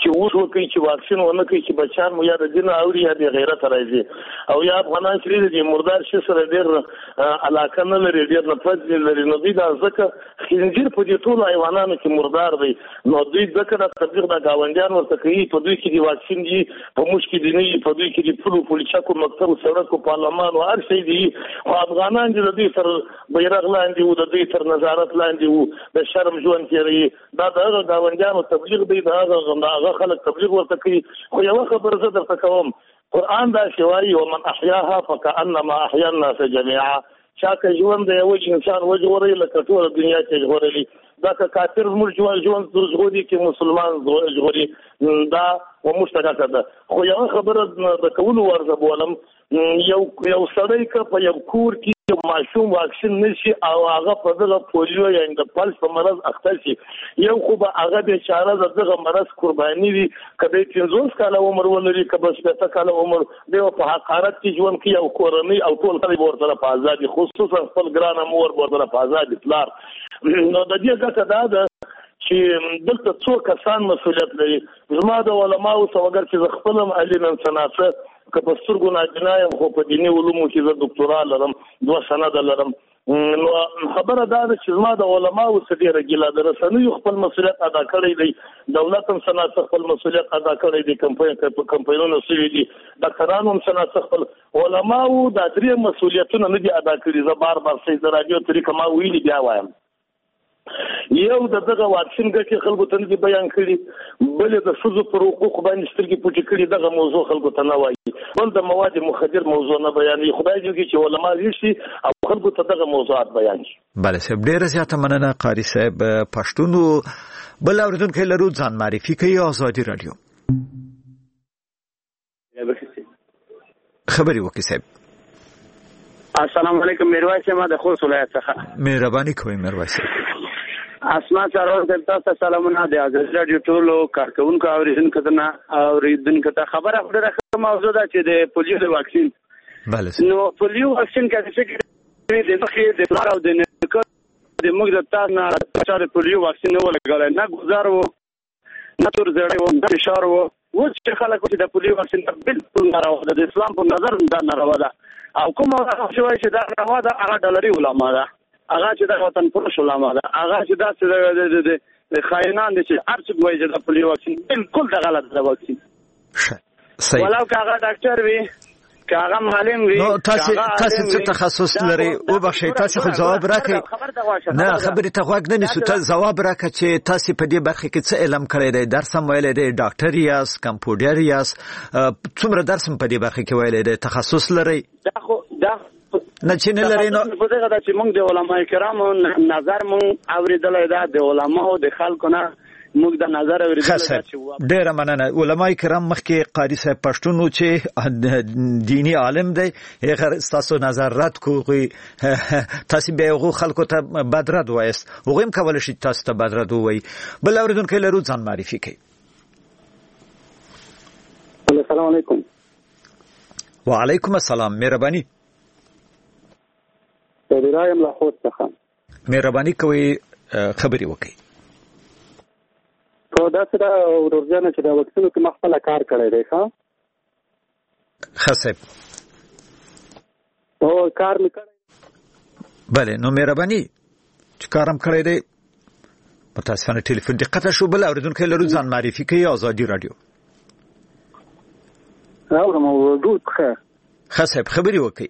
چې اوس وکړي چې واکسین ونه کوي چې بچان مو یا د دین اوري یا د غیرت راځي او یا افغانان چې د مردار شي سره ډېر علاقه نه لري ډېر نفرت لري نو دوی دا ځکه خنزیر په دې ټولو حیوانانو کې مردار دی نو دوی ځکه د تبلیغ د ګاونډیان ورته کوي په دوی کې د واکسین دي په موږ کې دي نه په دوی کې د پلو پولیساکو مکتب سړکو پارلمان او هر شی دي خو افغانان چې د دوی تر بیرغ لاندې وو د دوی تر نظارت لاندې وو د شرم ژوند تېروي دا د هغه ګاونډیانو تبلیغ دی د هغه خلک تبلیغ ورته کوي خو یوه خبره زه درته کوم قرآن دا شوایي ومن احیاها فکأنما احیا الناس جمیعا چا که ژوند د یو انسان وژغوري لکه ټوله دنیا چې ژغورلي دا که کافر زموږ ژوند ژوند ژغوري کې مسلمان ژغوري دا ومشترکه ده خو یوه خبره د کولو ورزه بولم یو یو سړی که په یو کور کې یو ماشوم واکسین نشي او هغه په دغه پولیو یا د پلس په مرض اخته شي یو خو به هغه بیچاره د دغه مرض قرباني وي که دی پنځوس کاله عمر ولري که به شپېته کاله عمر دی په حقارت کې ژوند کوي او کورنۍ او ټول خلک به ورسره په ازادي خصوصا خپل ګرانه مور به ورسره په ازادي پلار نو د دې ګټه دا ده چې دلته څو کسان مسؤلیت لري زما د علماو څخه اگر چې زه خپل هم علي نن سناسه که په سترګو ناجنا یم خو په دیني علومو کې زه ډاکټورا لرم دوه سنده لرم نو خبره دا ده چې زما د علماو څخه ډېره ګیله د رسنیو خپل مسؤلیت ادا کړی دی دولت هم سناسه خپل مسؤلیت ادا کړی دی کمپاینونه سوي دي ډاکټرانو هم سناسه خپل علماو دا درې مسؤلیتونه نه دي ادا کړي زه بار بار صحیح د راډیو طریقه ما ویلي بیا وایم یو د دغه واکسین ګټې خلکو ته نه بیان کړي بل د ښځو پر حقوقو باندې سترګې پټې کړي دغه موضوع خلکو ته نه وایي بل د مواد مخدر موضوع نه بیانوي خدای دې وکړي چې علما ویښ شي او خلکو ته دغه موضوعات بیان شي بله صاحب ډېره زیاته مننه قاري صاحب پښتون بل اورېدونکی لرو ځان معرفي کوي ازادي راډیو خبرې وکړئ صاحب السلام علیکم میرویس ما د خوست ولایت څخه مهرباني کوئ میرویس اسما سره تاسو سلامونه د ازادي راډیو ټولو کارکونکو اوریدونکو ته اوریدونکو ته خبره خبره موضوع ده چې د پولیو د واکسین بله نو پولیو واکسین کې چې د مخې د پلار او د نیکه د موږ د تاسو نه چې پولیو واکسین نه ولګول نه گزار وو نه تر زړې وو نه فشار وو و چې خلکو چې د پولیو واکسین بالکل ناروا ده د اسلام په نظر دا ناروا ده او کوم هغه شوی چې دا ناروا ده هغه ډالري علما ده هغه چې د وطن پرش علما ده هغه چې دا چې د خاینان دي چې هر څه وایي چې د پولیو واکسین بالکل د غلط ده واکسین صحیح ولو که هغه ډاکټر وي که هغه معلم وي نو تاسو تاسو څه تخصص لري او بخښئ تاسو خو جواب راکړئ نه خبرې ته غوږ نه نیسو ته جواب راکړه چې تاسو په دې برخه کې څه علم کړی دی درس هم ویلی دی ډاکټر یاست کمپیوټر یاست څومره درس هم په دې برخه کې ویلی دی تخصص لري دا خو دا نه چې نه لري نو په دغه د چې موږ د علماء کرامو نظر موږ اوریدلای دا د علماء د خلکو نه موږ د نظر اوریدل چې ډېر مننه علماء کرام مخکې قاری صاحب پښتون چې دینی عالم دی هغه تاسو نظر رد کوی تاسو به هغه خلکو ته بدرد وایست هغه هم کول شي تاسو ته بدرد وای بل اوریدونکو لرو ځان معرفي کوي السلام علیکم وعلیکم السلام مهرباني رایم له خود څخه مهرباني کوي خبري وکړئ خو دا سره ورځنه چې دا وکسینو کې مخفله کار کړی دی ښا خصب او کار میکړی بله نو مهرباني چې کارم کړی دی متاسفانه ټلیفون دقت شو بل اوریدونکو لرو ځان معرفي کوي ازادي رادیو راو موضوع ښه خصب خبري وکړئ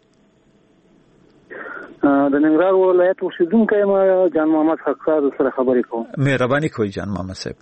د ننګرهار ولایت اوسیدونکی یم جان محمد حقصاد سره خبرې کوم مهرباني کوئ جان محمد صاحب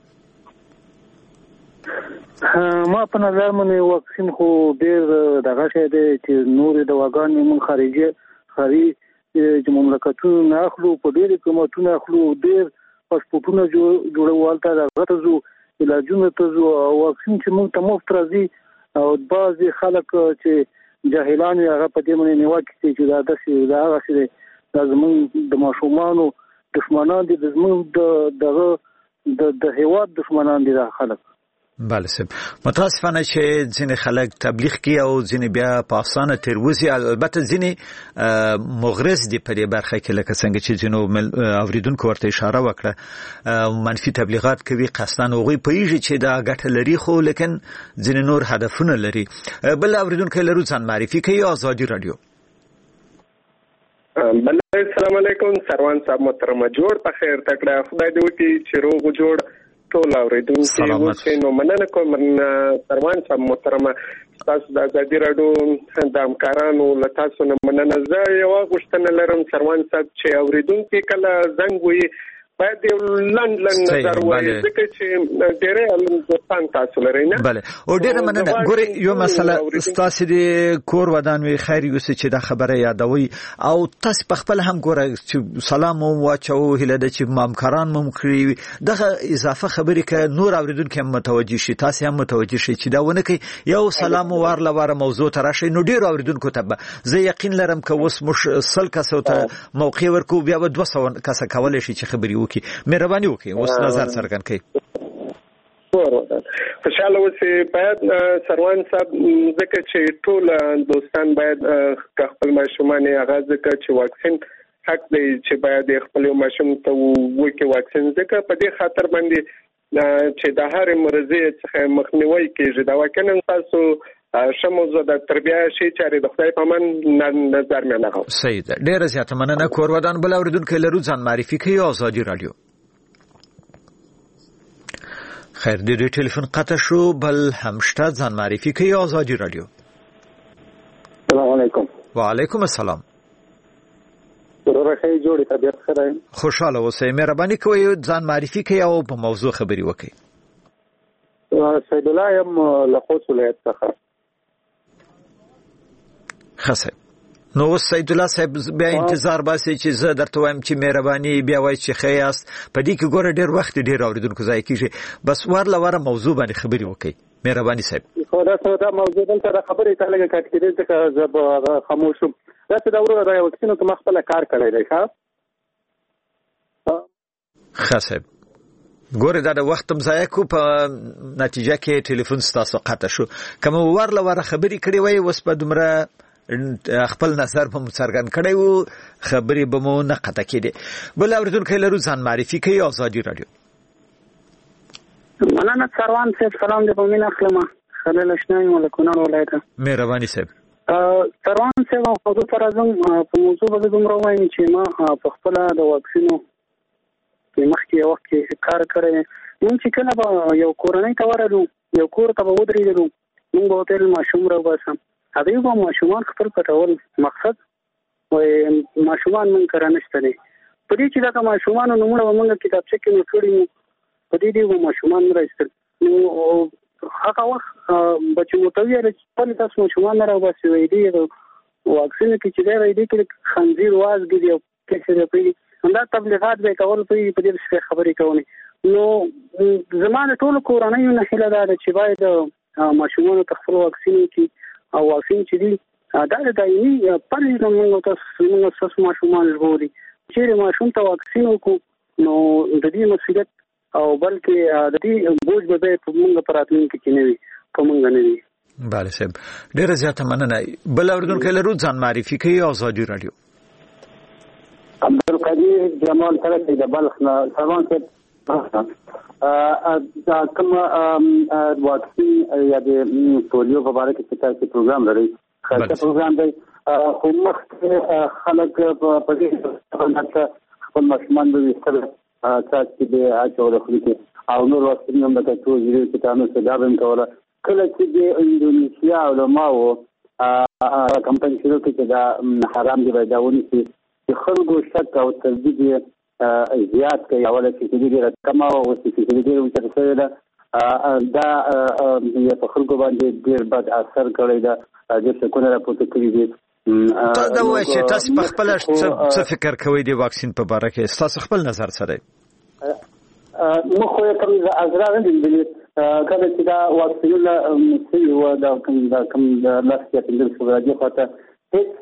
ما په نظر باندې واکسین خو ډېر دغه شی دی چې نورې دواګانې مونږ خارجي خاري چې مملکتونو نه اخلو په ډېرې قیمتونه اخلو ډېر پاسپورټونه جوړول ته دغه ته ځو علاجونو ته ځو او واکسین چې مونږ ته مفت راځي او بعضې خلک چې جاهلان هغه په دې باندې نیوکې کوي چې دا داسې دا هغسې دی دا زموږ د ماشومانو دښمنان دي زموږ د دغه د هېواد دښمنان دي دا خلک بله سم متاسفانه چې ځینې خلک تبلیغ کوي او ځینې بیا په اسانه تروزي البته ځینې مغرض دي په دې برخه کې لکه څنګه چې ځینو اوریدونکو ورته اشاره وکړه منفي تبلیغات کوي قصداً هغوی پوهیږي چې دا ګټه لري خو لیکن ځینې نور هدفونه لري بل اوریدونکو لرو ځان معرفي کوي آزادي رادیو بل السلام علیکم سروان صاحب محترم جوړ په خیر تکړه خدای دې وکړي چې روغ جوړ ټول اوریدونکو چې نو مننه کوم سروان صاحب محترم تاسو د ازادي رادیو د همکارانو له تاسو نه مننه زه یو غوښتنه لرم سروان صاحب چې اوریدونکو کله زنګ وي باید لند لند نظر وایي ځکه چې ډېرې دوستان تاسو لري نه بله او ډېره مننه ګورې یو مسله ستاسو د کور ودان وي خیر یوسې چې دا خبره یادوي او تاسو په خپل هم ګوره چې سلام مو واچو هله د چې همکاران مو کړی دغه اضافه خبرې ک نور اوریدونکو هم متوجي شي تاسو هم متوجي شي چې دا ونه کوي یو سلام ورله واره موضوع تراشي نو ډېر اوریدونکو ته زه یقین لرم ک اوس مش سل کسو ته موقع ورکو بیا دوه سوه کس کولای شي چې خبري کی مهرباني وکړئ اوس نظر څرګند کړئ خوشاله اوسئ باید سروان صاحب ځکه چې ټول دوستان باید خپل ماشومان هغه ځکه چې واکسین حق دی چې باید خپل ماشوم ته وکړي واکسین ځکه په دې خاطر باندې چې د هر مرضی څخه مخنیوي کیږي دا واکنه تاسو شموزه د تربیه شي چې د خدای په من نظر مې نه غو صحیح ده ډیره زیاته مننه کور ودان بل اوریدونکو لرو ځان معرفي کوي آزادي رادیو خیر دې ټلیفون قطع شو بل همشته ځان معرفي کوي آزادي رادیو السلام علیکم وعلیکم السلام ضرور خیر جوړی طبیعت خیر خوشاله اوسئ مهرباني کوئ ځان معرفي کوي او په موضوع خبري وکړئ سید الله یم له خوست ولایت څخه خاصه نو سید الله صاحب بیا انتظار باسي چې زه درته وایم چې مهرباني بیا وای چې خیاست په دې کې ګوره ډېر وخت ډېر اوریدونکو ځای کېږي بس ورله وره موضوع باندې خبري وکړئ مهرباني صاحب خو دا څه دا موضوع دلته خبرې ته لګه کټ کېدل چې زه به خاموش شم دا څه دا ورو دا وکینو ته خپل کار کړی دی ښا خاصه ګوره دا د وخت ضایع کو په نتیجه کې ټلیفون ستاسو قطع شو کوم ورله وره خبري کړی وای وس په دمره خپل نظر په څرګند کړی وو خبري به مو نه قطع کړي بل اوریدونکو لرو ځان معرفي کوي آزادي رادیو مولانا سروان صاحب سلام دې په مين اخلمه خلل شنای ولکونر ولایت مهرباني صاحب سروان صاحب خو د فرازم په موضوع باندې دومره وایم چې ما په خپل د واکسینو په مخکې وخت کې کار کړی مونږ چې کله به یو کورنۍ ته ورغلو یو کور ته به ودرېدلو مونږ به ورته ماشوم راوباسم هغوی به ماشومان خپل پټول مقصد وایي ماشومان مونږ کره نشته دی په دې چې دغه ماشومانو نومونه به مونږ کتابچه کې نو کړي وو په دې دې به ماشومان نه راایستل نو هغه وخت به چې ورته وویل چې خپل تاسو ماشومان نه راوباسئ وایي دې واکسین کې چې دی وایي دې کې خنزیر وازګې دي او کیسې دی پرېږدي دا تبلیغات به کول په دې خبرې کوي نو زما د ټولو کورنیو نه هیله ده چې باید ماشومانو ته خپل واکسین کې او واکسین چې دي دا د دایمي پرې د موږ تاسو موږ تاسو ماشومان ژغوري چې ماشوم ته واکسین وکړو نو د دې مسؤلیت او بلکې د دې بوج به په موږ پراتلونکو کې نه وي په موږ نه وي bale صاحب ډیره زیاته مننه بل اوریدونکو لرو ځان معرفي کوي آزادي رادیو عبدالقدیر جمال ترکی د بلخ نه سلام صاحب دا کوم واکسین یا د پولیو په اړه کې تاسو پروګرام لري خاصه پروګرام دی خو مخکې خلک په دې باندې خپل ماشومان به وستل تاسو به اچول خو دې او نور واکسین هم د تاسو یې چې تاسو څنګه هم کوله کله چې د انډونیسیا علماء کمپاین شروع کړي دا حرام دی باندې چې خلکو شک او تردید زیات کوي اوله چې دې رقم او چې دې دې ورته دا دا یو خلکو باندې ډېر بد اثر کوي دا د څه نه راپورته کړی دي دا وایي چې تاسو په خپل څه فکر کوئ د واکسین په اړه کې تاسو خپل نظر سره مو خو کوم ازرار دي کله چې دا واکسین له یو دا کوم دا کوم لاسته په دې څه راځي خاطر هیڅ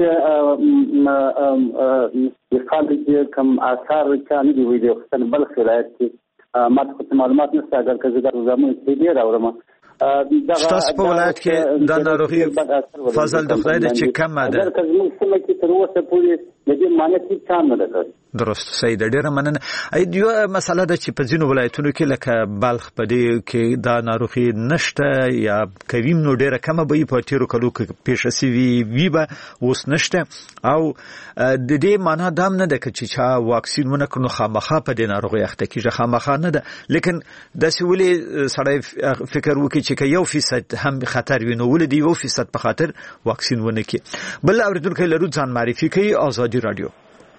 د خالد کوم آثار چې نه دی ویل خپل بل خلایت ماته معلومات نشته اگر که زه د زمون استدیو راوړم ستاسو په ولایت کې دا ناروغي فضل د خدای د چې کم ده اگر که زموږ سیمه کې تر اوسه پورې د دې معنی هیڅ کار نه ده کړی. درست صحیح ده. ډیره مننه. یو مسله ده چې په ځینو ولایتونو کې لکه بلخ په دې کې دا ناروغي نشته یا کوي نو ډیره کمه به په تیرو کلو کې پیښه سوي وي به اوس نشته او د دې معنی دا نه ده چې چا واکسین ونه کړو خامخا په دې ناروغي اخته کیږي خامخا نه ده لیکن د سولې سړی فکر وکړي چې یو فیصد هم خطر وي نو ولې دی یو فیصد په خاطر واکسین ونه کړي. بل اوریدونکو لرو ځان معرفي کوي آزادي رادیو.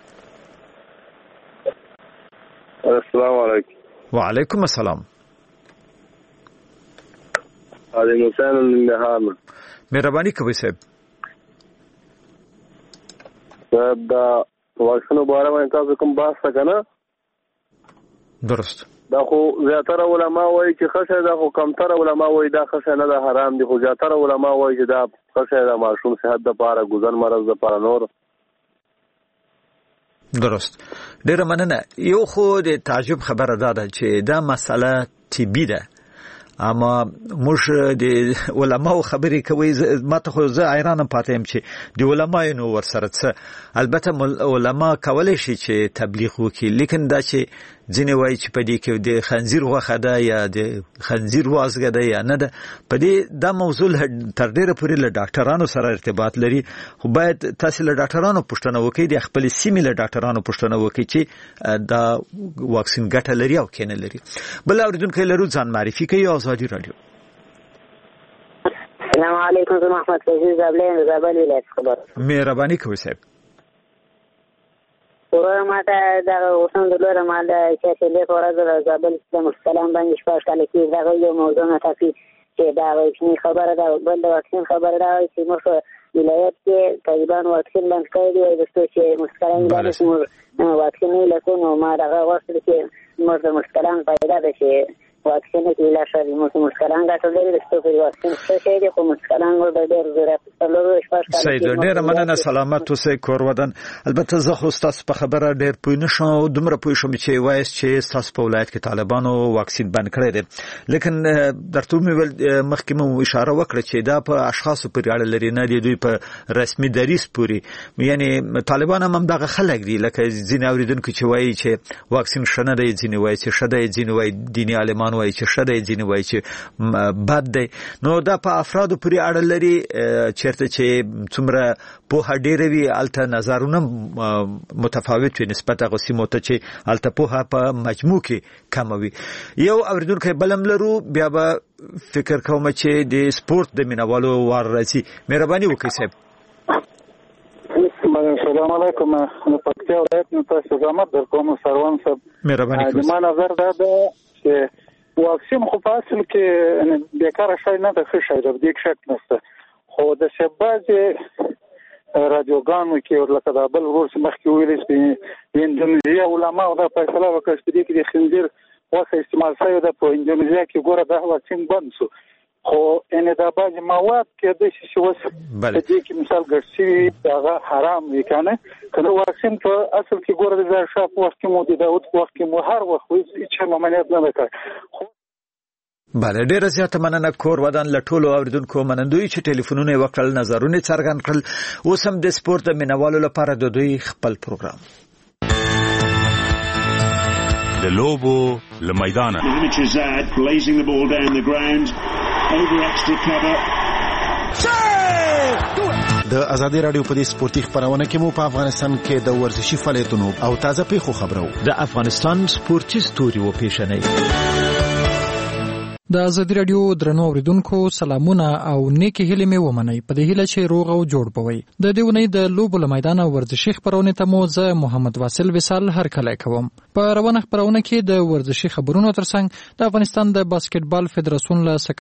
السلام علیکم. وعلیکم السلام. علی حسین النهام. مهرباني کوي صاحب. صاحب دا واکسینو باره باندې تاسو کوم بحث وکړه؟ درست. دا خو زیاتره علما وایي چې خشه دا خو کمتره علما وایي دا خشه نه ده حرام دي خو زیاتره علما وایي چې دا خشه د ماشوم صحت لپاره ګذر مرض لپاره نور. درست. ډیره مننه. یو خو د تعجب خبره ده چې دا مسله طبي ده اما موږ د علماو خبرې کوي ماته خو زه حیرانم پاتې یم چې د علماو نو ورسره څه البته علما کولای شي چې تبلیغ وکړي لیکن دا چې ځینې وایي چې په دې کې د خنزیر غوښه ده یا د خنزیر وازګه ده یا نه ده په دې دا موضوع تر ډیره پورې له ډاکټرانو سره ارتباط لري خو باید تاسو له ډاکټرانو پوښتنه وکړئ د خپل سیمې له ډاکټرانو پوښتنه وکړئ چې دا واکسین ګټه لري او کنه لري. بل اوریدونکو لرو ځان معرفي کوي آزادي رادیو. السلام علیکم. زه محمد فیض زابلین زابل ولایت خبر. مهرباني کوي صاحب. ورو ماته دا اوسم د لور مال چې له ورځ د زابل د مستلام باندې شپږ کال کې دا یو موضوع نه تاسو چې دا واکسین خبره ده بل د واکسین خبره ده چې موږ ولایت کې طالبان واکسین لاندې کړی دی د څه چې مستقیم باندې واکسین نه لکه ما دا وخت کې موږ د مستقیم پیدا ده چې واکسین کې لا شری موږ مستقیم غاټل لري د څه په واکسین څه شي دی خو مستقیم ور د ډېر ضرورت سره شپږ کال سید ډېر مننه سلامت اوسئ کور ودان. البته زه خو تاسو په خبره ډېر پوه نه شوم دومره پوه شوم چې وایس چې تاسو په ولایت کې طالبانو واکسین بند کړی دی لیکن درته مې مخکې مو اشاره وکړه چې دا په اشخاصو پورې اړه لري نه دی دوی په رسمي دریس پورې یعنی طالبان هم دغه خلک دي لکه ځینې اوریدونکو چې وایي چې واکسین شنه دی ځینې وایي چې شته دی ځینې وایي دیني عالمان وایي چې شته دی ځینې وایي چې بد دی نو دا په افرادو پورې اړه لري چیرته چې څومره په ډېر وی الته نظرونه متفاوت وي نسبت هغه سیمو ته چې الته په په مجموع کې کم وي. یو اوریدونکو بلم لرو بیا به فکر کوم چې د سپورت د مینوالو وار راځي. مهرباني وکړئ صاحب. السلام علیکم. نو پکتیا ولایت نو تاسو زحمت درکوم سروان صاحب. مهرباني وکړئ. د ما نظر دا ده چې واکسین خو په اصل کې بیکاره شای نه ده ښه شای ده دې کې شک نشته خو د شباز رادیوګانو کې لکه د بل ورور چې مخکې ویلې چې د اندونیزیا علماو دا فیصله وکړه چې دې کې د خنزیر غوښه استعمال شوې ده په اندونیزیا کې ګوره دا واکسین بند شو خو ان دا بعضې مواد کېدای شي چې اوس په دې کې مثال ګډ شوي هغه حرام وي که نه که د واکسین په اصل کې ګوره د ظاهرشاه په وخت کې مو د داود په وخت کې مو هر وخت هېڅ ممانعت نه ده کړی. بله ډیره زیاته مننه کور ودان له ټولو اوریدونکو منندوی چې ټلیفونونه وکړل نظرونه څرګند کړل. اوس هم د سپورت د مینوالو لپاره د دوی خپل پروګرام د لوبو له میدانه د ازادي رادیو په دې سپورتي خبرونه کې مو په افغانستان کې د ورزشي فعالیتونو او تازه پیښو خبرو د افغانستان سپورتي ستوري و پیښنې د ازادي رادیو درنو اوریدونکو سلامونه او نیکی هیلې مې ومنئ په دې هیله چې روغ او جوړ بوئ. د دې ونې د لوبو له میدانه ورزشي خبرونه ته مو زه محمد واصل وصال هرکلی کوم. په روانه خبرونه کې د ورزشي خبرونو ترڅنګ د افغانستان د باسکټبال فدراسیون له